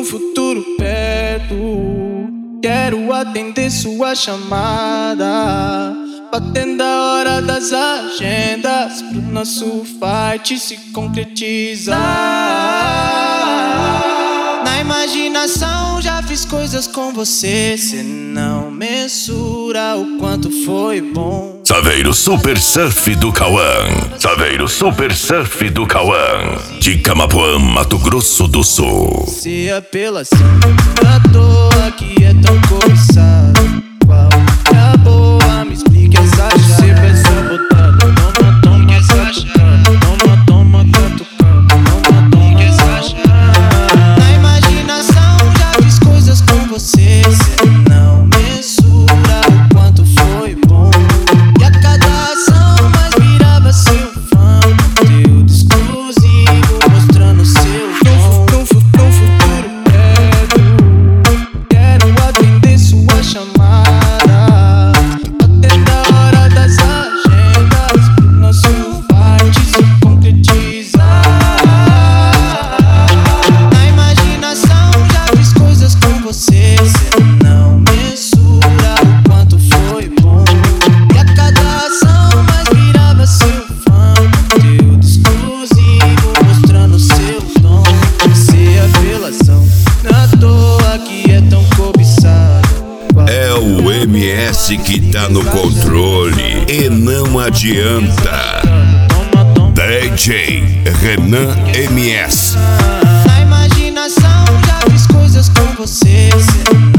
no futuro perto, quero atender sua chamada, batendo a hora das agendas pro nosso fight se concretizar. Na imaginação já fiz coisas com você, cê não mensura o quanto foi bom. Saveiro Super Surf do Cauã. Saveiro Super Surf do Cauã. De Camapuã, Mato Grosso do Sul. Se apelação à toa que é tão cobiçado, qual é a boa? Me explique essa chave. Você vai só botar, toma, toma, essa chave. Toma, toma, catucando, toma, toma, essa chave. Na imaginação já fiz coisas com você, cê não mensura o quanto foi bom. E a cada ação mais virava seu fã, conteúdo exclusivo mostrando seu dom. No futuro perto, quero atender sua chamada, batendo a hora das agendas pro nosso fight se concretizar. Na imaginação já fiz coisas com você, cê não mensura o quanto foi bom. E a cada ação mais virava seu fã, conteúdo exclusivo mostrando seu dom. Se apelação na toa que é tão cobiçado, É o MS que tá no controle e não adianta. DJ Renan MS. na imaginação já fiz coisas com você, cê